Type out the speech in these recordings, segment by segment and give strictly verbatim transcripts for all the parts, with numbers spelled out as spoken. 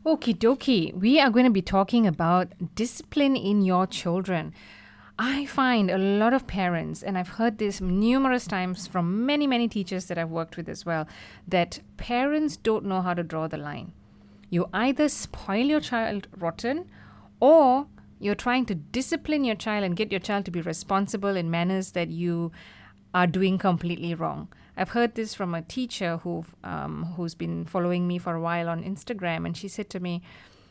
Okie dokie. We are going to be talking about discipline in your children. I find a lot of parents, and I've heard this numerous times from many, many teachers that I've worked with as well, that parents don't know how to draw the line. You either spoil your child rotten, or you're trying to discipline your child and get your child to be responsible in manners that you are doing completely wrong. I've heard this from a teacher who um, who's been following me for a while on Instagram, and she said to me,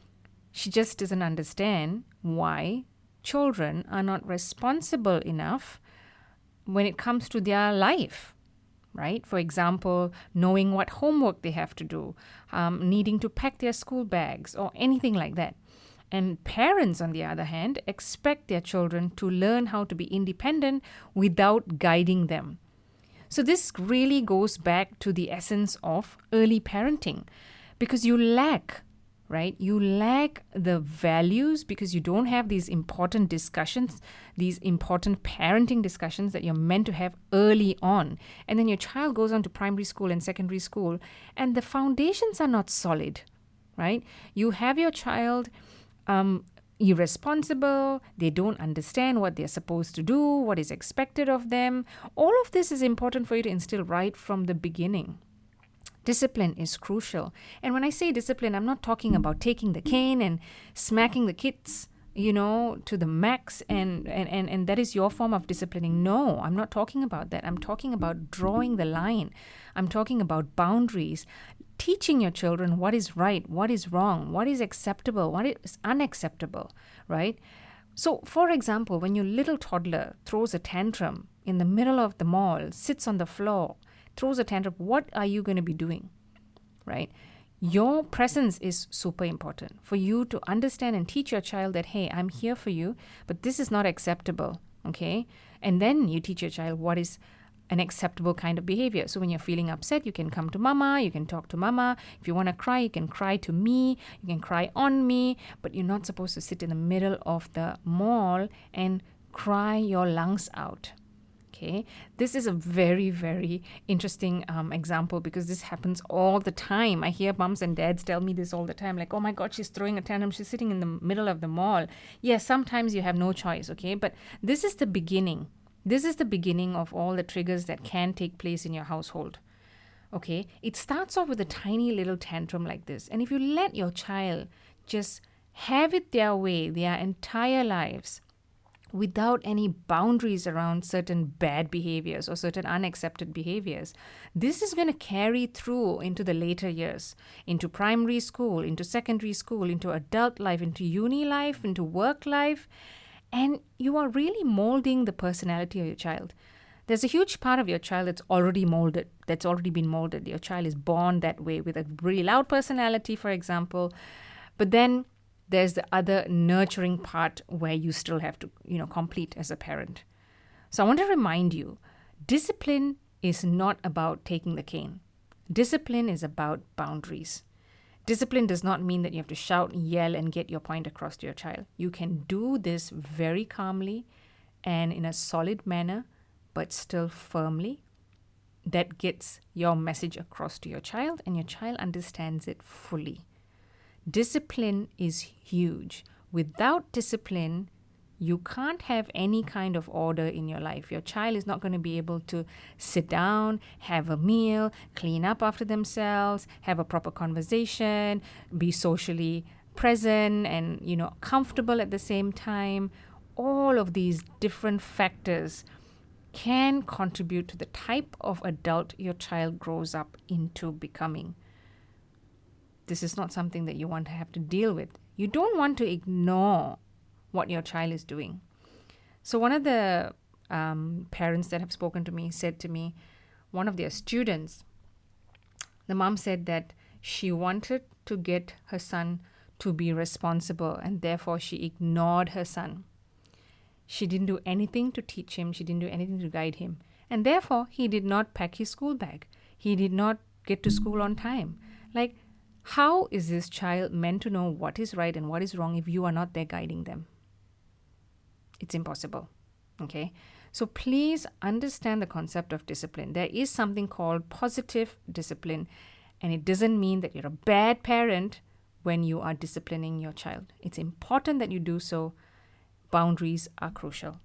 she just doesn't understand why children are not responsible enough when it comes to their life, right? For example, knowing what homework they have to do, um, needing to pack their school bags, or anything like that. And parents, on the other hand, expect their children to learn how to be independent without guiding them. So this really goes back to the essence of early parenting, because you lack, right? You lack the values because you don't have these important discussions, these important parenting discussions that you're meant to have early on. And then your child goes on to primary school and secondary school, and the foundations are not solid, right? You have your child um, irresponsible, they don't understand what they're supposed to do, what is expected of them. All of this is important for you to instill right from the beginning. Discipline is crucial. And when I say discipline, I'm not talking about taking the cane and smacking the kids, you know, to the max, and, and, and, and that is your form of disciplining. No, I'm not talking about that. I'm talking about drawing the line. I'm talking about boundaries, teaching your children what is right, what is wrong, what is acceptable, what is unacceptable, right? So, for example, when your little toddler throws a tantrum in the middle of the mall, sits on the floor, throws a tantrum, what are you going to be doing, right? Your presence is super important for you to understand and teach your child that, hey, I'm here for you, but this is not acceptable, okay? And then you teach your child what is an acceptable kind of behavior. So when you're feeling upset, you can come to mama, you can talk to mama. If you want to cry, you can cry to me, you can cry on me, but you're not supposed to sit in the middle of the mall and cry your lungs out. Okay, this is a very, very interesting um, example, because this happens all the time. I hear moms and dads tell me this all the time, like, oh my God, she's throwing a tantrum, she's sitting in the middle of the mall. Yes, sometimes you have no choice, okay, but this is the beginning. This is the beginning of all the triggers that can take place in your household. Okay, it starts off with a tiny little tantrum like this. And if you let your child just have it their way their entire lives, without any boundaries around certain bad behaviors or certain unaccepted behaviors, this is going to carry through into the later years, into primary school, into secondary school, into adult life, into uni life, into work life. And you are really molding the personality of your child. There's a huge part of your child that's already molded, that's already been molded. Your child is born that way with a really loud personality, for example. But then there's the other nurturing part where you still have to, you know, complete as a parent. So I want to remind you, discipline is not about taking the cane. Discipline is about boundaries. Discipline does not mean that you have to shout, yell, and get your point across to your child. You can do this very calmly and in a solid manner, but still firmly. That gets your message across to your child, and your child understands it fully. Discipline is huge. Without discipline, you can't have any kind of order in your life. Your child is not going to be able to sit down, have a meal, clean up after themselves, have a proper conversation, be socially present and, you know, comfortable at the same time. All of these different factors can contribute to the type of adult your child grows up into becoming. This is not something that you want to have to deal with. You don't want to ignore what your child is doing. So one of the um, parents that have spoken to me said to me, one of their students, the mom said that she wanted to get her son to be responsible, and therefore she ignored her son. She didn't do anything to teach him. She didn't do anything to guide him. And therefore, he did not pack his school bag. He did not get to school on time. Like, how is this child meant to know what is right and what is wrong if you are not there guiding them? It's impossible, okay? So please understand the concept of discipline. There is something called positive discipline, and it doesn't mean that you're a bad parent, when you are disciplining your child. It's important that you do so. Boundaries are crucial.